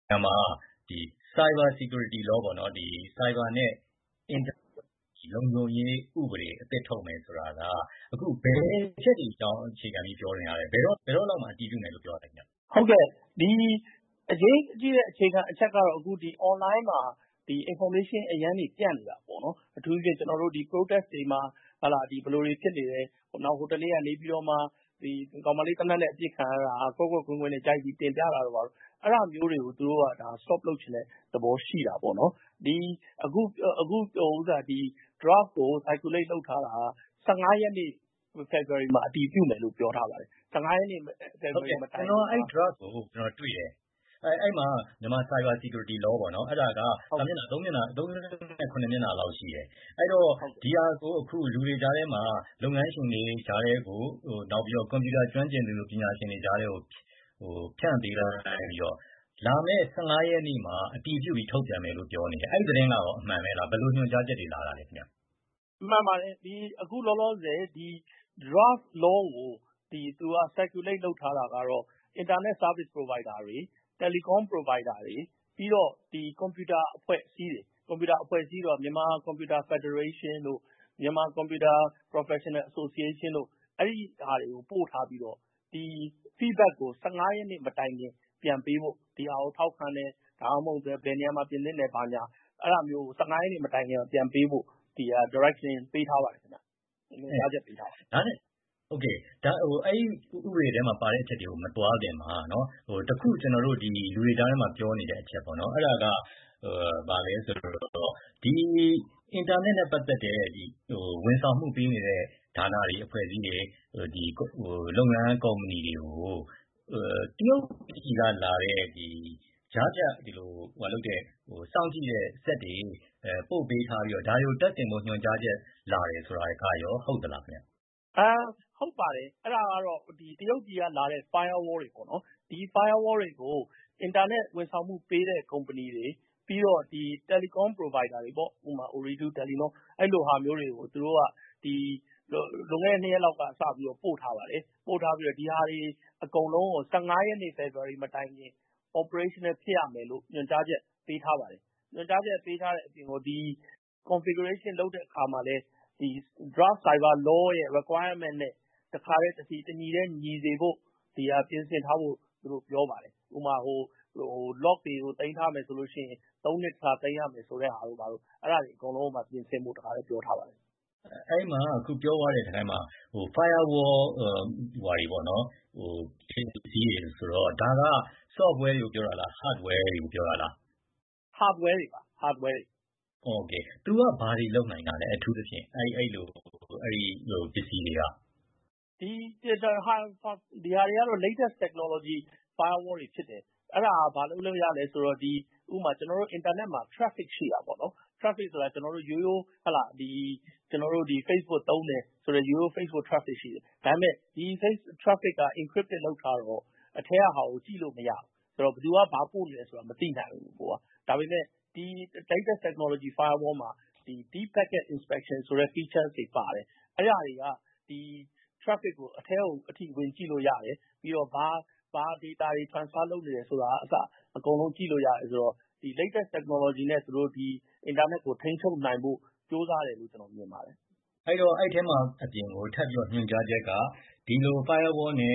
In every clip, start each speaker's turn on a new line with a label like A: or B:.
A: မှာဒီ cyber security law ပေါ့နော်ဒီ cyber နဲ့ လုံခြုံရေးဥပဒေအသစ်ထုတ်မယ်ဆိုတာကအခုဘယ်ချက်တွေကြောင်းအခြေခံပြီးပြောနေရလဲဘယ်တော့လောက်မှအတည်ပြုမယ်လို့ပြောရလဲခင်ဗျ
B: ဟုတ်ကဲ့ဒီအရေးကြီးတဲ့အခြေခံအချက်ကတော့အခုဒီ online မှာဒီ information အရန်ကြီးပြန့်နေတာပေါ့နော်အထူးသဖြင့်ကျွန်တော်တို့ဒီ protest တွေမှာဟာလာဒီဘယ်လိုတွေဖြစ်နေလဲနောက်ဟိုတနေ့ကနေပြီးတော့မှဒီကောင်မလေးတနက်နဲ့အပြစ်ခံရတာကွက်ကွက်ကွင်းကွင်းနဲ့ကြိုက်ပြီးတင်ပြတာတော့ပါတော့အဲ့ဒါမျိုးတွေကိုသူတို့ကဒါ stop လုပ်ချင်တဲ့သဘောရှိတာပေါ့နော်ဒီအခုဥစားဒီ draft ကို circulate လုပ်ထားတာ15ရက်နေ့ February မှာအတည်ပြုမယ်လို့ပြောထားပါတယ်15ရက်နေ့
A: February မှာကျွန်တော်အဲ့ draft ကိုကျွန်တော်တွေ့တယ်အဲ့မှာမြန်မာ cyber security law ပေါ့နော်အဲ့ဒါက3မျက်နှာ9မျက်နှာလောက်ရှိတယ်အဲ့တော့ဒီဟာကိုအခုလူတွေကြားထဲမှာလုပ်ငန်းရှင်တွေကြားထဲကိုနောက်ပြီးတော့ကွန်ပျူတာကျွမ်းကျင်သူပညာရှင်တွေကြားထဲကိုဖြန့်ပေးလိုက်ပြီးတော့လာမယ့်15ရက်နေ့မှာအတည်ပြုပြီးထုတ်ပြန်မယ်လို့ပြောနေတယ်အဲ့ဒီသတင်းကတော့အမှန်ပဲလားဘယ်လိုညွှန်ကြားချက်တွေလာတာလဲခင်ဗျ
B: မှန်ပါတယ်ဒီအခုလောလောဆယ်ဒီ draft law ကိုဒီသူက circulate လုပ်ထားတာကတော့ internet service provider တွေ telecom provider တွေပြီးတော့ဒီ computer အဖွဲ့အစည်းတွေ computer အဖွဲ့အစည်းတော့မြန်မာ computer federation တို့မြန်မာ computer professional association တို့အဲ့ဒီဟာတွေကိုပို့ထားပြီးတော့ဒီ feedback ကို15ရက်နေ့မတိုင်ခင်ပြန်ပေးဖို့ဒီဟာကိုထောက်ခံတယ်ဒါမှမဟုတ်ဘယ်နေရာမှာပြင်သင့်တယ်ဘာညာအဲ့ဒါမျိုး15ရက်နေ့မတိုင်ခင်ပြန်ပေးဖို့ဒီ direction ပေးထားပါတယ်ခင်ဗျ။ကြားချက်ပေးထားပါတယ်
A: ။ဒါနဲ့โอเคဒါအဲ့ဒီဥပဒေထဲမှာပါတဲ့အချက်တွေကိုမတွားတင်မှာเนาะတခုကျွန်တော်တို့ဒီလူတွေကြားထဲမှာပြောနေတဲ့အချက်ပေါ့เนาะအဲ့ဒါကဗာလဲဆိုတော့ဒီ internet နဲ့ပတ်သက်တဲ့ဒီဝန်ဆောင်မှုပေးနေတဲ့ဌာနတွေအဖွဲ့အစည်းတွေဒီလုပ်ငန်းကုမ္ပဏီတွေကိုတရုတ်ပြည်ကလာတဲ့ဒီကြားကြဒီလိုဟိုလုပ်တဲ့စောင့်ကြည့်တဲ့စက်တွေပို့ပေးထားပြီးတော့ဒါတွေကိုတက်တင်ဖို့ညွှန်ကြားချက်လာတယ်ဆိုတာကရောဟုတ်သလားခင်ဗျ
B: ဟုတ်ပါတယ်အဲ့ဒါကတော့ဒီတရုတ်ပြည်ကလာတဲ့ firewall တွေပေါ့နော်ဒီ firewall တွေကို internet ဝန်ဆောင်မှုပေးတဲ့ company တွေပြီးတော့ဒီ telecom provider တွေပေါ့ဥပမာ Ooredoo Telenor အဲ့လိုဟာမျိုးတွေကိုသူတို့ကဒီလွန်ခဲ့တဲ့2ရက်လောက်ကစပြီးတော့ပို့ထားပါတယ်ပို့ထားပြီးတော့ဒီဟာတွေအကုန်လုံးကို15ရက်နေ့ February မတိုင်ခင် operational ဖြစ်ရမယ်လို့ညွှန်ကြားချက်ပေးထားပါတယ်ညွှန်ကြားချက်ပေးထားတဲ့အပြင်ကိုဒီ configuration လုပ်တဲ့အခါမှာလည်းဒီ draft cyber law ရဲ့ requirement နဲ့တခါတည်းတညီတည်းညီစေဖို့ဒီဟာပြင်ဆင်ထားဖို့သူတို့ပြောပါတယ်ဥပမာlock တွေကိုတင်ထားမယ်ဆိုလို့ရှိရင်3နှစ်ခါတင်ရမယ်ဆိုတဲ့ဟာတို့ပါတော့အဲ့ဒါတွေအကုန်လုံးမှပြင်ဆင်ဖို့တခါတည်းပြောထားပါတယ်
A: အဲ့မှာအခုပြောသွားတဲ့တိုင်းမှာfirewall ဟိုတွေပေါ့နော်ဖြစ်စီးတယ်ဆိုတော့ဒါက software တွေကိုပြောတာလား hardware တွေကိုပြောတာလား
B: hardware တွေပါ hardware
A: တွေโอเคသူကဘာတွေလုပ်နိုင်တာလဲအထူးသဖြင့်အဲ့လိုပစ္စည်းတွေက
B: ဒီဟာတွေကတော့ latest technology firewall တွေဖြစ်တယ်အဲ့ဒါဘာလို့ရလဲဆိုတော့ဒီဥပမာကျွန်တော်တို့ internet မှာ traffic ရှိတာပေါ့နော် traffic ဆိုတာကျွန်တော်တို့ရိုးရိုးဟလာဒီကျွန်တော်တို့ဒီ Facebook သုံးတယ်ဆိုတော့ရိုးရိုး Facebook traffic ရှိတယ်ဒါပေမဲ့ဒီ traffic က encrypted လုပ်ထားတော့အထက်ဟာကိုကြည့်လို့မရဘူးဆိုတော့ဘယ်သူကဘာပို့နေလဲဆိုတာမသိနိုင်ဘူးပေါ့ဒါပေမဲ့ဒီ latest technology firewall မှာဒီ deep packet inspection ဆိုတဲ့ features တွေပါတယ်အဲ့ဒါတွေကဒီ traffic ကိုအထက်ကိုအထိဝင်ကြည့်လို့ရတယ်ပြီးတော့ဘာ data တွေ transfer လုပ်နေတယ်ဆိုတာအကုန်လုံးကြည့်လို့ရတယ်ဆိုတော့ဒီ latest technology နဲ့သူတို့ဒီ internet ကိုထိန်းချုပ်နိုင်ဖို့ကြိုးစားတယ်လို့ကျွန်တော်မြင်ပါတယ်
A: အဲ့တော့အဲ့ထဲမှာအပြင်ကိုထပ်ပြီးတော့ညွှန်ကြားချက်ကဒီလို firewall နဲ့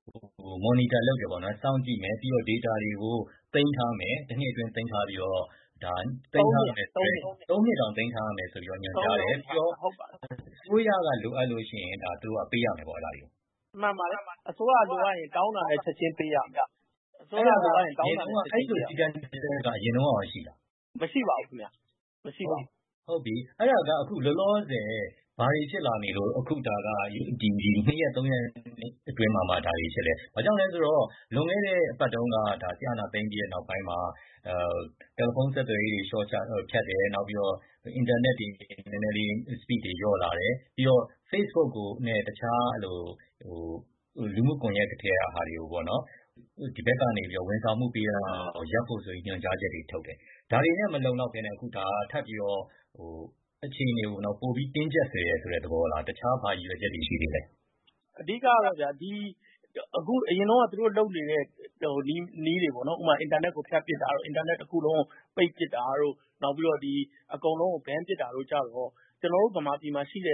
A: monitor လုပ်တယ်ပေါ့နော်စောင့်ကြည့်မယ်ပြီးတော့ data တွေကိုသိမ်းထားမယ်တစ်နှစ်အတွင်းသိမ်းထားပြီးတော့ဒါသိမ်းထားမယ်3နှစ်တောင်သိမ်းထားရမယ်ဆိုပြီးတော့ညွှန်ကြားတယ်ပြီးတော့
B: ဟုတ်ပါတယ်
A: အစိုးရကလိုအပ်လို့ရှိရင်ဒါသူကပေးရမယ်ပေါ့အဲ့ဒါတွေကို
B: မှန်ပါတယ်အစိုးရလိုအပ်ရင်တောင်းတာနဲ့ချက်ချင်းပေးရမယ်အစိုးရလိုအပ်ရင်တောင်းတာနဲ့ချက်ချင်းပေးရမယ်
A: အဲ့လိုစီကံကအရင်တော့ရှိလား
B: မရှိပါဘူးခင်ဗျာမရှိပါဘူး
A: ဟုတ်ပြီအဲ့ဒါကအခုလောလောဆယ်ဘာတွေဖြစ်လာနေလို့အခုဒါကဒီ2ရက်3ရက်အတွင်းမှာဒါတွေဖြစ်လဲ။ဘာကြောင့်လဲဆိုတော့လွန်ခဲ့တဲ့အပတ်တုန်းကဒါဆရာနာသိမ်းပြီးတဲ့နောက်ပိုင်းမှာတယ်လီဖုန်းဆက်သွယ်ရေးတွေ short ဖြတ်တယ်နောက်ပြီးတော့ internet တွေနည်းနည်းလေး speed တွေလျော့လာတယ်ပြီးတော့ Facebook ကိုနဲ့တခြားလူမှုကွန်ရက်တွေဟာတွေကိုပေါ့နော်ဒီဘက်ကနေပြီးတော့ဝန်ဆောင်မှုပေးတာရပ်ဖို့ဆိုပြီးညွှန်ကြားချက်တွေထုတ်တယ်။ဒါတွေနဲ့မလုံလောက်ဘဲနဲ့အခုဒါထပ်ပြီးတော့အခြေအနေကိုတော့ပိုပြီးတင်းကျပ်စေရဆိုတဲ့သဘောလားတခြားဘာရည်ရွယ်ချက်တွေရှိသေးလဲ
B: အဓိကတော့ဗျာဒီအခုအရင်တော့သူတို့လုပ်နေတဲ့နီးတွေပေါ့နော်ဥပမာအင်တာနက်ကိုဖြတ်ပစ်တာတို့အင်တာနက်တစ်ခုလုံးပိတ်ပစ်တာတို့နောက်ပြီးတော့အကုန်လုံးကို ban ပစ်တာတို့ကြတော့ကျွန်တော်တို့ဗမာပြည်မှာရှိတဲ့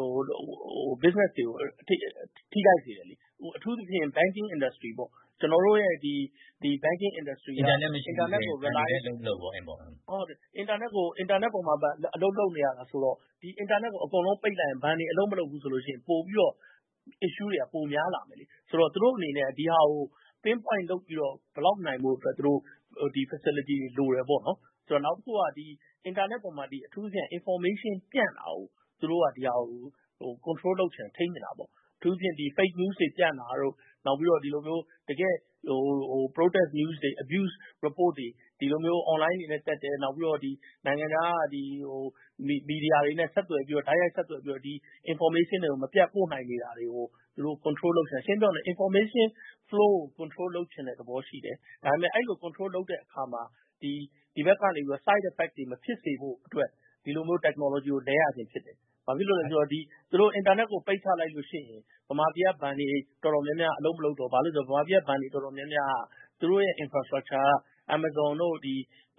B: business တွေကိုထိခိုက်စေတယ်လေအထူးသဖြင့် banking industry ပေါ့ကျွန်တော်တို့ရဲ့ဒီ banking industry
A: အင်တာနက်မရှိဘူး
B: internet ကို rely
A: လုပ်ပေါ့အဲ့ပေါ့
B: ဟုတ်တယ်အင်တာနက်ပေါ်မှာအလုပ်လုပ်နေရတာဆိုတော့ဒီအင်တာနက်ကိုအကုန်လုံးပိတ်လိုက်ရင်ဘဏ်တွေအလုပ်မလုပ်ဘူးဆိုလို့ရှိရင်ပို့ပြီးတော့ issue တွေကပိုများလာမယ်လေဆိုတော့သူတို့အနေနဲ့ဒီဟာကို pinpoint လုပ်ပြီးတော့ block နိုင်ဖို့အတွက်သူတို့ဒီ facility တွေလိုတယ်ပေါ့နော်ဆိုတော့နောက်တစ်ခုကဒီ internet ပေါ်မှာအထူးသဖြင့် information ပြန့်တာကိုသူတို့ကဒီဟာကိုcontrol လုပ်ချင်ထိန်းနေတာပေါ့အထူးသဖြင့်ဒီ fake news တွေပြန့်တာတို့နောက်ပြီးတော့ဒီလိုမျိုးတကယ်protest news တွေ abuse report တွေဒီလိုမျိုး online တွေနဲ့တက်တယ်နောက်ပြီးတော့ဒီနိုင်ငံခြားဒီမီဒီယာတွေနဲ့ဆက်သွယ်ပြီးတော့တိုက်ရိုက်ဆက်သွယ်ပြီးတော့ဒီ information တွေကိုမပြတ်ပို့နိုင်နေတာတွေကိုသူတို့ control လုပ်ချင်ရှင်းပြောရင် information flow ကို control လုပ်ချင်တဲ့သဘောရှိတယ်ဒါပေမဲ့အဲ့လို control လုပ်တဲ့အခါမှာဒီဘက်ကနေပြီးတော့ side effect တွေမဖြစ်စေဖို့အတွက်ဒီလိုမျိုး technology ကိုလဲရခြင်းဖြစ်တယ်ဘာဖြစ်လို့လဲဆိုတော့သူတို့ internet ကိုပိတ်ချလိုက်လို့ရှိရင်ဗမာပြည်ကဘဏ်တွေတော်တော်များများအလုပ်မလုပ်တော့ဘာလို့ဆိုတော့ဗမာပြည်ကဘဏ်တွေတော်တော်များများသူတို့ရဲ့ infrastructure က Amazon တို့ဒီ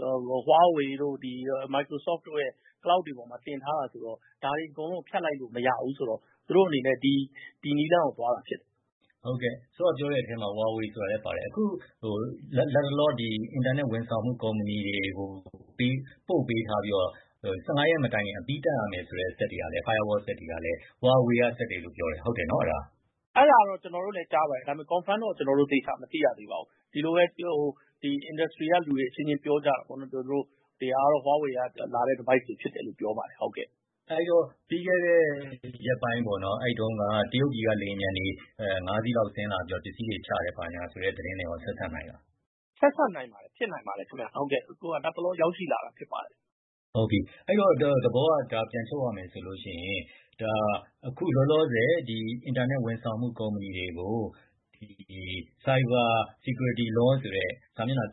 B: Huawei တို့ဒီ Microsoft တို့ရဲ့ cloud တွေပေါ်မှာတင်ထားတာဆိုတော့ဒါတွေအကုန်လုံးဖြတ်လိုက်လို့မရဘူးဆိုတော့သူတို့အနေနဲ့ဒီနည်းလမ်းကိုသွားတာဖြစ်တယ်
A: ဟုတ်ကဲ့ဆိုတော့ပြောတဲ့အထဲမှာ Huawei ဆိုတာလည်းပါတယ်အခုလက်တလောဒီ internet ဝန်ဆောင်မှုကုမ္ပဏီတွေကိုပို့ပေးထားပြီးတော့15ရက်မတိုင်ခင်အပြီးတက်ရမယ်ဆိုတဲ့ set တွေကလည်း firewall set တွေကလည်း Huawei က set တွေလို့ပြောတယ်ဟုတ်တယ်နော်အဲ့ဒါ
B: တော့ကျွန်တော်တို့လည်းကြားပါတယ်ဒါပေမဲ့ confirm တော့ကျွန်တော်တို့သိချာမသိရသေးပါဘူးဒီလိုပဲဒီ industry ကလူတွေအချင်းချင်းပြောကြတာပေါ့နော်သူတို့တရားတော့ Huawei ကလာတဲ့ device တွေဖြစ်တယ်လို့ပြောပါတယ်ဟုတ်ကဲ့
A: အဲ့တော့ပြီးခဲ့တဲ့ရက်ပိုင်းပေါ့နော်အဲ့တုန်းကတရုတ်ပြည်ကလေယာဉ်တွေ5စီးလောက်ဆင်းလာပြီးတော့ပစ္စည်းတွေချတယ်ပါညာဆိုတဲ့သတင်းတွေရောဆက်ဆက်နိုင်လား
B: ဆက်ဆက်နိုင်ပါတယ်ဖြစ်နိုင်ပါတယ်ခင်ဗျဟုတ်ကဲ့ကိုကတပ်တလို့ရောက်ရှိလာတာဖြစ်ပါတယ်
A: ဟုတ်ပြီအဲ့တော့သဘောကဒါပြန်ချုပ်ရမယ်ဆိုလို့ရှိရင်ဒါအခုလောလောဆယ်ဒီ internet ဝန်ဆောင်မှုကုမ္ပဏီတွေကိုဒီ cyber security law ဆိုတဲ့စာမျက်နှာ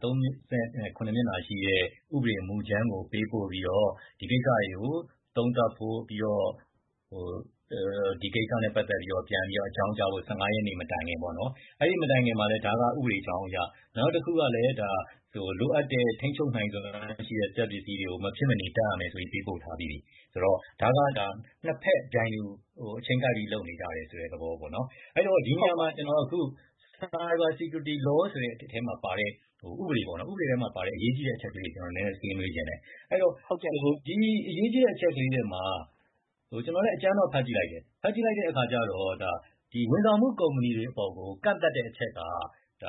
A: 39မျက်နှာရှိတဲ့ဥပဒေမူကြမ်းကိုပေးပို့ပြီးတော့ဒီကိစ္စတွေကိုသုံးသပ်ဖို့ပြီးတော့ဒီကိစ္စနဲ့ပတ်သက်ပြီးတော့ပြန်ပြီးတော့အကြောင်းကြားဖို့15ရက်နေ့မတိုင်ခင်ပေါ့နော်အဲ့ဒီမတိုင်ခင်မှာလည်းဒါကဥပဒေကြောင်းအရနောက်တစ်ခုကလည်းဒါလိုအပ်တဲ့ထိန်းချုပ်နိုင်စွမ်းရှိတဲ့စက်ပစ္စည်းတွေကိုမဖြစ်မနေတက်ရမယ်ဆိုပြီးပေးပို့ထားပြီးပြီဆိုတော့ဒါကနှစ်ဖက်ကြိုင်လူအချင်းကိုက်ပြီးလုပ်နေကြတယ်ဆိုတဲ့သဘောပေါ့နော်အဲ့တော့ဒီနေရာမှာကျွန်တော်အခု cyber security law ဆိုတဲ့အထဲမှာပါတဲ့ဥပဒေပေါ့နော်ဥပဒေထဲမှာပါတဲ့အရေးကြီးတဲ့အချက်ကလေးကျွန်တော်နည်းနည်းဆွေးနွေးခြင်းတယ်အဲ့တော့ဒီအရေးကြီးတဲ့အချက်ကလေးတွေမှာကျွန်တော်လည်းအကျမ်းတော့ဖတ်ကြည့်လိုက်တယ်ဖတ်ကြည့်လိုက်တဲ့အခါကျတော့ဒါဒီဝန်ဆောင်မှုကုမ္ပဏီတွေအပေါ်ကိုကန့်သက်တဲ့အချက်ကဒါ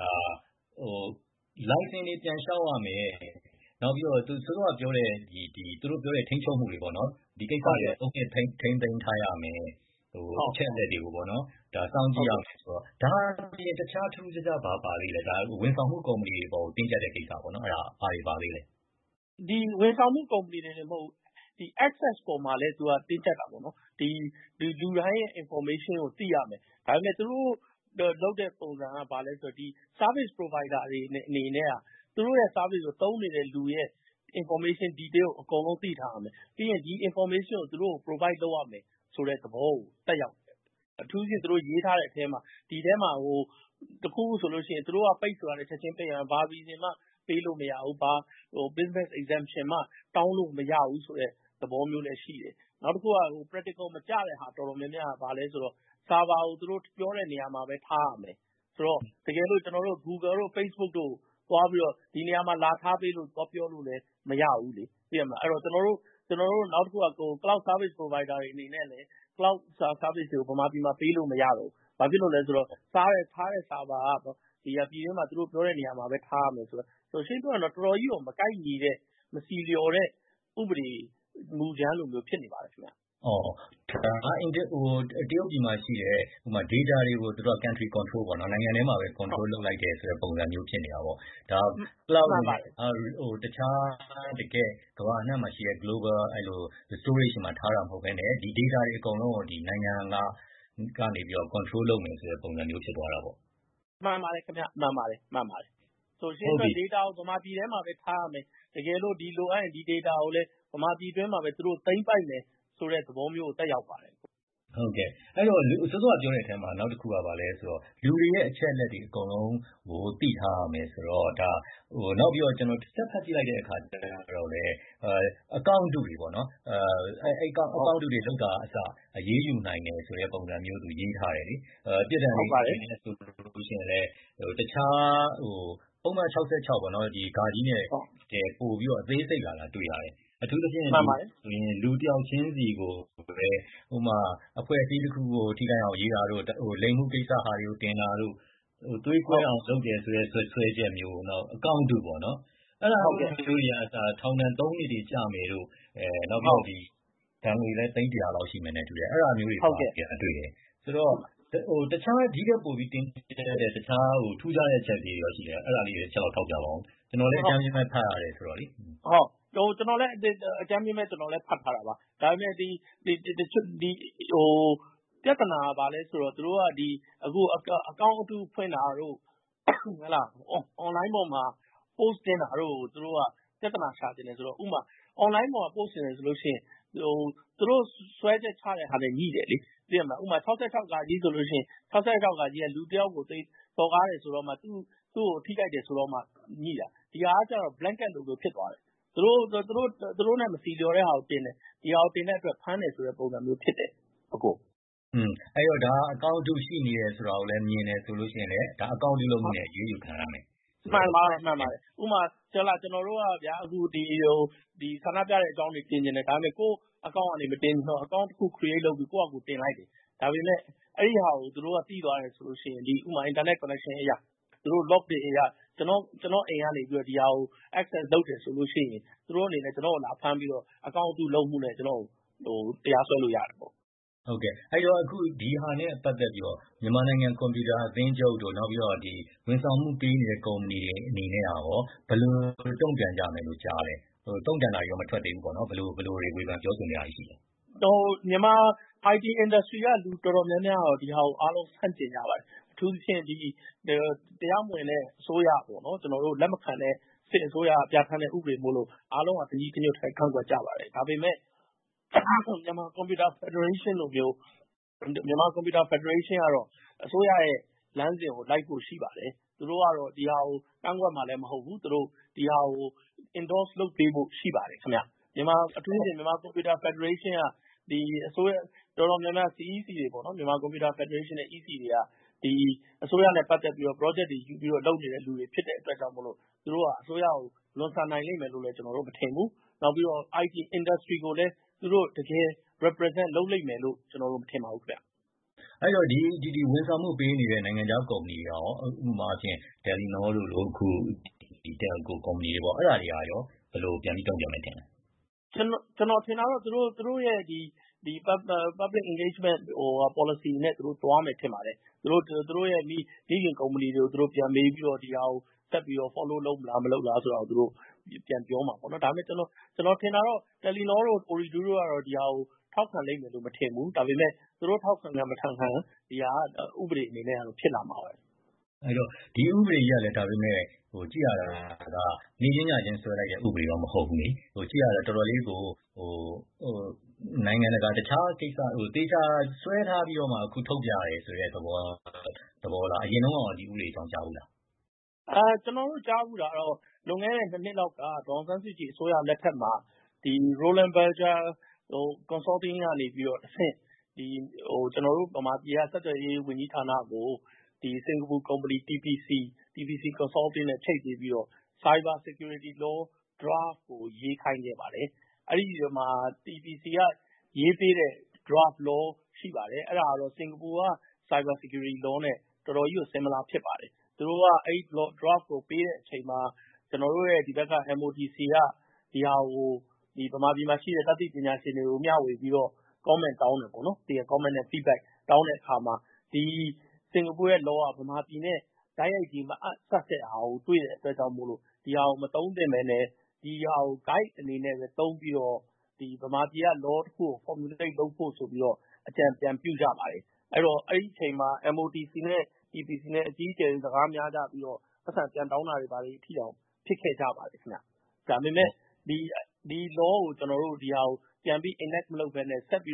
A: license တွေပြန်လျှောက်ရမယ်နောက်ပြီးတော့သူတို့ကပြောတဲ့သူတို့ပြောတဲ့ထိန်းချုပ်မှုတွေပေါ့နော်ဒီကိစ္စတွေအုပ်ထိန်းသိမ်းထားရမယ်အချက်အလက်တွေကိုပေါ့နော်ဒါစောင့်ကြည့်ရမယ်ဆိုတော့ဒါပြင်တခြားထူးခြားပါသေးတယ်ဒါဝန်ဆောင်မှုကုမ္ပဏီတွေပေါ်တင်ကြတဲ့ကိစ္စပေါ့နော်အဲ့ဒါအားတွေပါသေးတယ်
B: ဒီဝန်ဆောင်မှုကုမ္ပဏီတွေမဟုတ်ဒီ access ပေါ်မှာလည်းသူကတင်းကျပ်တာပေါ့နော်ဒီလူတိုင်းရဲ့ information ကိုသိရမယ်ဒါပေမဲ့သူတို့လုပ်တဲ့ပုံစံကဘာလဲဆိုတော့ဒီ service provider တွေအနေနဲ့ကသူတို့ရဲ့ service ကိုသုံးနေတဲ့လူရဲ့ information detail ကိုအကုန်လုံးသိထားရမယ်ပြီးရင်ဒီ information ကိုသူတို့ provide လုပ်ရမယ်ဆိုတဲ့သဘောကိုတက်ရောက်တယ်အထူးဖြင့်သူတို့ရေးထားတဲ့အထဲမှာဒီထဲမှာတခုခုဆိုလို့ရှိရင်သူတို့ကပိတ်ဆိုတာနဲ့ချက်ချင်းပိတ်ရမယ်ဘာ reason မှပေးလို့မရဘူးဘာ business exemption မှတောင်းလို့မရဘူးဆိုတဲ့သဘောမျိုးလည်းရှိတယ်နောက်တစ်ခုကpractical မကျတဲ့ဟာတော်တော်များများကဘာလဲဆိုတော့ server ကိုသူတို့ပြောတဲ့နေရာမှာပဲထားရမယ်ဆိုတော့တကယ်လို့ကျွန်တော်တို့ Google တို့ Facebook တို့သွားပြီးတော့ဒီနေရာမှာလာထားပေးလို့သွားပြောလို့လည်းမရဘူးလေသိရမလားအဲ့တော့ကျွန်တော်တို့နောက်တစ်ခုကcloud service provider တွေအနေနဲ့လည်း cloud service တွေကိုဗမာပြည်မှာပေးလို့မရတော့ဘူးဘာဖြစ်လို့လဲဆိုတော့ထားတဲ့ server ကဒီပြည်တွင်းမှာသူတို့ပြောတဲ့နေရာမှာပဲထားရမယ်ဆိုတော့ရှင်းပြောရင်တော့တော်တော်ကြီးကိုမကိုက်ညီတဲ့မစီလျော်တဲ့ဥပဒေမူကြမ်းလိုမျိုးဖြစ်နေပါတယ်ခင်ဗျ
A: ဒါတရုတ်ပြည်မှာရှိတဲ့ဥပမာ data တွေကိုသူတို့ country control ပေါ့နော်နိုင်ငံထဲမှာပဲ control လုပ်လိုက်တယ်ဆိုတဲ့ပုံစံမျိုးဖြစ်နေတာပေါ့ဒါ cloud တခြားတကယ်ကမ္ဘာအနှံ့မှာရှိတဲ့ global အဲ့လို storage မှာထားတာမဟုတ်ဘဲနဲ့ဒီ data တွေအကုန်လုံးကိုဒီနိုင်ငံကနေပြီးတော့ control လုပ်မယ်ဆိုတဲ့ပုံစံမျိုးဖြစ်သွားတာပေါ့
B: မှန်ပါတယ်ခင်ဗျမှန်ပါတယ်ဆိုရှင်းတော့ data ကိုဗမာပြည်ထဲမှာပဲထားရမယ်တကယ်လို့ဒီလိုအပ်ရင်ဒီ data ကိုလည်းဗမာပြည်တွင်းမှာပဲသူတို့သိမ်းပိုက်မယ်ဆိုတဲ့သဘောမျိုးကိုတက်ရောက်ပါတယ်
A: ဟုတ်ကဲ့အဲ့တော့စောစောကပြောတဲ့အထဲမှာနောက်တစ်ခုကဘာလဲဆိုတော့လူတွေရဲ့အချက်အလက်တွေအကုန်လုံးကိုသိထားရမယ်ဆိုတော့ဒါနောက်ပြီးတော့ကျွန်တော်ဆက်ဖတ်ကြည့်လိုက်တဲ့အခါကျတော့လေအကောင့်တုတွေပေါ့နော်အကောင့်တုတွေလောက်တာအစရေးယူနိုင်တယ်ဆိုတဲ့ပုံစံမျိုးသူရေးထားတယ်လေပြည့်တယ်ဆိုလို့ရှိရင်လည်းတခြားပုံမှန်66ပေါ့နော်ဒီဂါကြီးနဲ့ပို့ပြီးတော့အသေးစိတ်လာတာတွေ့ရတယ်အထူးသဖြင့်ဆိုရင်လူတယောက်ချင်းစီကိုပဲဥမာအဖွဲ့အစည်းတစ်ခုကိုထိခိုက်အောင်ရေးတာတို့လိမ်မှုကိစ္စဟာတွေကိုတင်တာတို့သွေးခွဲအောင်လုပ်တယ်ဆိုတဲ့ဆွဲချက်မျိုးတော့အကောင့်တူပေါ့နော်အဲ့ဒါမျိုးတွေအစားထောင်ဒဏ်3နှစ်တွေကြာမယ်တို့နောက်ပြီးဒီဒဏ်ငွေလည်း300လောက်ရှိမယ်နဲ့တူတယ်အဲ့ဒါမျိုးတွေပါပြန်တွေ့တယ်ဆိုတော့တခြားဒီကပို့ပြီးတင်တဲ့တခြားထူးခြားတဲ့ချက်တွေရောရှိတယ်အဲ့ဒါလေးတွေချက်တော့ထောက်ပြပါဦးကျွန်တော်လည်းအကြမ်းဖျင်းဖတ်ရတယ်ဆိုတော့လေ
B: ကျွန်တော်လည်းအကြမ်းဖျင်းပဲကျွန်တော်လည်းဖတ်ထားတာပါဒါပေမဲ့ဒီပြဿနာကဘာလဲဆိုတော့သူတို့ကအခုအကောင့်အတုဖွင့်တာတို့ဟုတ်လား online ပေါ်မှာ post တင်တာတို့သူတို့ကပြဿနာရှာတင်တယ်ဆိုတော့ဥပမာ online ပေါ်မှာ post တင်တယ်ဆိုလို့ရှိရင်သူတို့ဆွဲချက်ချတဲ့ဟာနဲ့ညှိတယ်လေသိရမလားဥပမာ66ကကြီးဆိုလို့ရှိရင်66ကကြီးကလူတယောက်ကိုစော်ကားတယ်ဆိုတော့မှသူ့ကိုထိခိုက်တယ်ဆိုတော့မှညှိတာဒီဟာကကျတော့ blanket လို့ဖြစ်သွားတယ်သူတို့နဲ့မစီလျော်တဲ့ဟာကိုတင်တယ်ဒီဟာကိုတင်တဲ့အတွက်ဖမ်းတယ်ဆိုတဲ့ပုံစံမျိုးဖြစ်တယ်အခု
A: အဲ့တော့ဒါအကောင့်တုရှိနေတယ်ဆိုတာကိုလည်းမြင်တယ်ဆိုလို့ရှိရင်လည်းဒါအကောင့်တုလုံးမှုနဲ့ရေးယူခံရမယ်
B: မှန်ပါတယ်ဥပမာကျွန်တော်တို့ကဗျာအခုဒီဆန္ဒပြတဲ့အကြောင်းတွေတင်နေတယ်ဒါပေမဲ့ကိုယ့်အကောင့်ကနေမတင်ဘူးအကောင့်တစ်ခု create လုပ်ပြီးကိုယ့်အကူတင်လိုက်တယ်ဒါပေမဲ့အဲ့ဒီဟာကိုသူတို့ကသိသွားတယ်ဆိုလို့ရှိရင်ဒီဥပမာ internet connection အရာသူတို့ log တွေအရာကျွန်တော်အိမ်ကနေပြီးတော့ဒီဟာကို access လုပ်တယ်ဆိုလို့ရှိရင်သူတို့အနေနဲ့ကျွန်တော်ကိုလာဖမ်းပြီးတော့အကောင့်တုလုံးမှုနဲ့ကျွန်တော်တရားစွဲလို့ရတယ်ပေါ့
A: ဟုတ်ကဲ့အဲ့တော့အခုဒီဟာနဲ့ပတ်သက်ပြီးတော့မြန်မာနိုင်ငံကွန်ပျူတာအသင်းချုပ်တို့နောက်ပြီးတော့ဒီဝန်ဆောင်မှုပေးနေတဲ့ကုမ္ပဏီတွေအနေနဲ့ရောဘယ်လိုတုံ့ပြန်ကြမယ်လို့ကြားလဲတုံ့ပြန်တာရောမထွက်သေးဘူးပေါ့နော်ဘယ်လိုတွေဝေဖန်ပြောဆိုနေရရှိလဲ
B: မြန်မာ IT industry ကလူတော်တော်များများဒီဟာကိုအားလုံးဆန့်ကျင်ကြပါတယ်အထူးသဖြင့်ဒီတရားမဝင်တဲ့အစိုးရပေါ့နော်ကျွန်တော်တို့လက်မခံတဲ့စစ်အစိုးရပြဋ္ဌာန်းတဲ့ဥပဒေမို့လို့အားလုံးကတကြီးတညွတ်ထိုင်ခန့်ကွက်ကြပါတယ်ဒါပေမဲ့မြန်မာ Computer Federation လိုမျိုးမြန်မာ Computer Federation ကတော့အစိုးရရဲ့လမ်းစဉ်ကိုလိုက်ဖို့ရှိပါတယ်သူတို့ကတော့ဒီဟာကိုကန့်ကွက်မှာလည်းမဟုတ်ဘူးသူတို့ဒီဟာကို endorse လုပ်ပေးဖို့ရှိပါတယ်ခင်ဗျမြန်မာအထူးသဖြင့်မြန်မာ Computer Federation ကဒီအစိုးရတော်တော်များများ CEC တွေပေါ့နော်မြန်မာ Computer Federation နဲ့ EC တွေကဒီအစိုးရနဲ့ပတ်သက်ပြီးတော့ project တွေယူပြီးတော့လုပ်နေတဲ့လူတွေဖြစ်တဲ့အတွက်ကြောင့်မို့လို့သူတို့ကအစိုးရကိုလွန်ဆန်နိုင်လိမ့်မယ်လို့လည်းကျွန်တော်တို့မထင်ဘူးနောက်ပြီးတော့ IT industry ကိုလည်းသူတို့တကယ် represent လုပ်လိမ့်မယ်လို့ကျွန်တော်တို့မထင်ပါဘူးခင်ဗျ
A: အဲ့တော့ဒီဝန်ဆောင်မှုပေးနေတဲ့နိုင်ငံခြားကုမ္ပဏီတွေရောဥပမာအဖြစ် Telenor တို့လိုအခုဒီ Telco ကုမ္ပဏီတွေပေါ့အဲ့ဒါတွေကရောဘယ်လိုပြန်ပြီးတုံ့ပြန်မယ်ထင်လဲ
B: ကျွန်တော်ထင်တာတော့သူတို့ရဲ့ဒီ public engagement policy နဲ့သူတို့သွားမယ်ထင်ပါတယ်သူတို့ရဲ့မိခင်ကုမ္ပဏီတွေကိုသူတို့ပြန်မေးပြီးတော့ဒီဟာကိုဆက်ပြီးတော့ follow လုပ်မလားမလုပ်လားဆိုတော့သူတို့ပြန်ပြောမှာပေါ့နော်ဒါပေမဲ့ကျွန်တော်ထင်တာတော့ Telenor တို့ Ooredoo တို့ကတော့ဒီဟာကိုထောက်ခံလိမ့်မယ်လို့မထင်ဘူးဒါပေမဲ့သူတို့ထောက်ခံခံမထောက်ခံဒီဟာဥပဒေအနေနဲ့ကတော့ဖြစ်လာမှာပဲ
A: အဲ့တော့ဒီဥပဒေကြီးကလည်းဒါပေမဲ့ကြည့်ရတာကနေချင်းညချင်းဆွဲလိုက်တဲ့ဥပဒေတော့မဟုတ်ဘူးလေကြည့်ရတာတော်တော်လေးကိုနိုင်ငံတကာတခြားကိစ္စတေချာဆွဲထားပြီးတော့မှအခုထုတ်ပြရဲဆိုတဲ့သဘောလားအရင်တော့ဒီဥပဒေအကြောင်းကြားဘူးလား
B: ကျွန်တော်တို့ကြားဘူးတာတော့လွန်ခဲ့တဲ့2နှစ်လောက်ကဒေါ်ဆန်းစုကြည်အစိုးရလက်ထက်မှာဒီ Roland Berger consulting ကနေပြီးတော့တစ်ဆင့်ဒီကျွန်တော်တို့ဗမာပြည်ကစက်သွယ်ရေးဝန်ကြီးဌာနကိုဒီစင်ကာပူကုမ္ပဏီ TPC consulting နဲ့ချိတ်ပြီးတော့ cyber security law draft ကိုရေးခိုင်းခဲ့ပါတယ်အဲ့ဒီမှာ TPC ကရေးပေးတဲ့ draft law ရှိပါတယ်အဲ့ဒါကတော့စင်ကာပူက cyber security law နဲ့တော်တော်ကြီးကို similar ဖြစ်ပါတယ်သူတို့ကအဲ့ draft ကိုပေးတဲ့အချိန်မှာကျွန်တော်တို့ရဲ့ဒီဘက်က MOTC ကဒီဟာကိုဒီဗမာပြည်မှာရှိတဲ့တတ်သိပညာရှင်တွေကိုမျှဝေပြီးတော့ comment တောင်းတယ်ပေါ့နော်ဒီ comment နဲ့ feedback တောင်းတဲ့အခါမှာဒီစင်ကာပူရဲ့ law ကဗမာပြည်နဲ့တိုက်ရိုက်ဒီမအပ်ဆက်တဲ့ဟာကိုတွေ့တဲ့အတွက်ကြောင့်မို့လို့ဒီဟာကိုမသုံးသင့်ပဲနဲ့ဒီဟာကို guide အနေနဲ့ပဲသုံးပြီးတော့ဒီဗမာပြည်က law တစ်ခုကို formulate လုပ်ဖို့ဆိုပြီးတော့အကြံပြန်ပြုကြပါတယ်အဲ့တော့အဲ့ဒီအချိန်မှာ MOTC နဲ့ TPC နဲ့အကြီးအကျယ်စကားများကြပြီးတော့ပတ်စံပြန်တောင်းတာတွေပါလိအထီအောင်ဖြစ်ခဲ့ကြပါတယ်ခင်ဗျဒါပေမဲ့ဒီ law ကိုကျွန်တော်တို့ဒီဟာကိုပြန်ပြီး enact မလုပ်ဘဲနဲ့ဆက်ပြီးတော့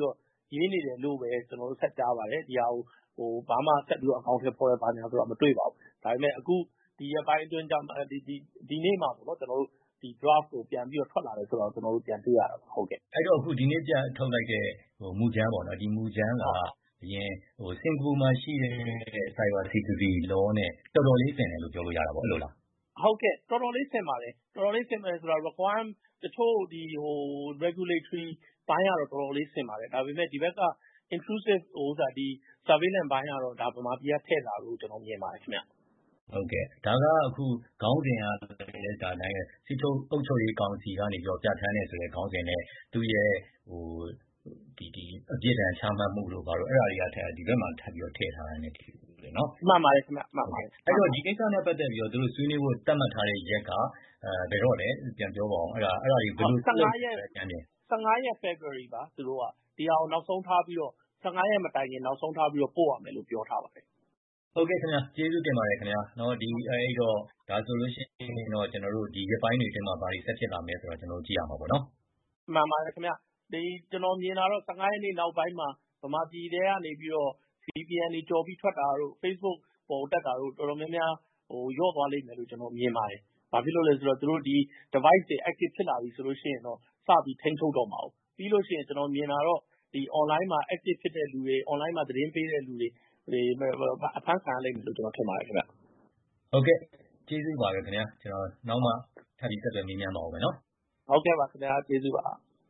B: ရေးနေတယ်လို့ပဲကျွန်တော်တို့ဆက်ကြားပါတယ်ဒီဟာကိုဘာမှဆက်ပြီးတော့အကောင့်ထဲပေါ်ရပါညာဆိုတော့မတွေ့ပါဘူးဒါပေမဲ့အခုဒီရက်ပိုင်းအတွင်းကြောင့်ဒီနေ့မှာပေါ့နော်ကျွန်တော်တို့ဒီ draft ကိုပြန်ပြီးတော့ထွက်လာတယ်ဆိုတော့ကျွန်တော်တို့ပြန်တွေ့ရတာပါဟုတ်ကဲ့
A: အဲ့တော့အခုဒီနေ့ပြန်ထုတ်လိုက်တဲ့မူကြမ်းပေါ့နော်ဒီမူကြမ်းကအရင်စင်ကာပူမှာရှိတဲ့ cyber security law နဲ့တော်တော်လေးဆင်တယ်လို့ပြောလို့ရတာပေါ့အဲ့လိုလား
B: ဟုတ်ကဲ့တော်တော်လေးဆင်ပါတယ်တော်တော်လေးဆင်တယ်ဆိုတော့ requirement တချို့ဒီregulatory ဘိုင်းကတော့တော်တော်လေးဆင်ပါတယ်ဒါပေမဲ့ဒီဘက်က intrusive ဒီ surveillance ဘိုင်းကတော့ဒါဗမာပြည်ကထည့်လာလို့ကျွန်တော်မြင်ပါတယ်ခင်ဗျ
A: ဟုတ်ကဲ့ဒါကအခုခေါင်းစဉ်ကလည်းဒါနိုင်စစ်ချုပ်အုပ်ချုပ်ရေးကောင်စီကနေပြီးတော့ပြဋ္ဌာန်းနေဆိုတဲ့ခေါင်းစဉ်နဲ့သူရဲ့ဒီအပြစ်ဒဏ်ချမှတ်မှုလို့ဘာလို့အဲ့ဒါတွေကဒီဘက်မှာထပ်ပြီးတော့ထည့်ထားတယ်တူတယ်နော်
B: မှန်ပါတယ်ခင်ဗျမှန်ပါတယ်
A: အဲ့တော့ဒီကိစ္စနဲ့ပတ်သက်ပြီးတော့သူတို့ဆွေးနွေးဖို့တတ်မှတ်ထားတဲ့ရက်ကဘယ်တော့လဲပြန်ပြောပါအောင်အဲ့ဒါတွေဘယ်လို
B: 15ရက် February ပါသူတို့ကဒီဟာကိုနောက်ဆုံးထားပြီးတော့15ရက်မတိုင်ခင်နောက်ဆုံးထားပြီးတော့ပို့ရမယ်လို့ပြောထားပါတယ်
A: ဟုတ်ကဲ့ခင်ဗျာကျေးဇူးတင်ပါတယ်ခင်ဗျာเนาะဒီအဲ့တော့ဒါဆိုလို့ရှိရင်တော့ကျွန်တော်တို့ဒီရက်ပိုင်းတွေအတွင်းမှာဘာတွေဆက်ဖြစ်လာမလဲဆိုတော့ကျွန်တော်ကြည့်ရမှာပေါ့နော်
B: မှန်ပါတယ်ခင်ဗျာဒီကျွန်တော်မြင်တာတော့15ရက်နေ့နောက်ပိုင်းမှာဗမာပြည်ထဲကနေပြီးတော့ VPN တွေကြော်ပြီးထွက်တာတို့ Facebook ပေါ်တက်တာတို့တော်တော်များများရော့သွားလိမ့်မယ်လို့ကျွန်တော်မြင်ပါတယ်ဘာဖြစ်လို့လဲဆိုတော့သူတို့ဒီ device တွေ active ဖြစ်လာပြီဆိုလို့ရှိရင်တော့စပြီးထိန်းချုပ်တော့မှာ哦ပြီးလို့ရှိရင်ကျွန်တော်မြင်တာတော့ဒီ online မှာ active ဖြစ်တဲ့လူတွေ online မှာသတင်းပေးတဲ့လူတွေအဖမ်းခံရလိမ့်မယ်လို့ကျွန်တော်ထင်ပါတယ်ခင်ဗျ
A: ဟုတ်ကဲ့ကျေးဇူးပါပဲခင်ဗျာကျွန်တော်နောက်မှထပ်ပြီးဆက်သွယ်မေးမြန်းပါဦးမယ်နော်
B: ဟုတ်ကဲ့ပါခင်ဗျာကျေးဇူးပါ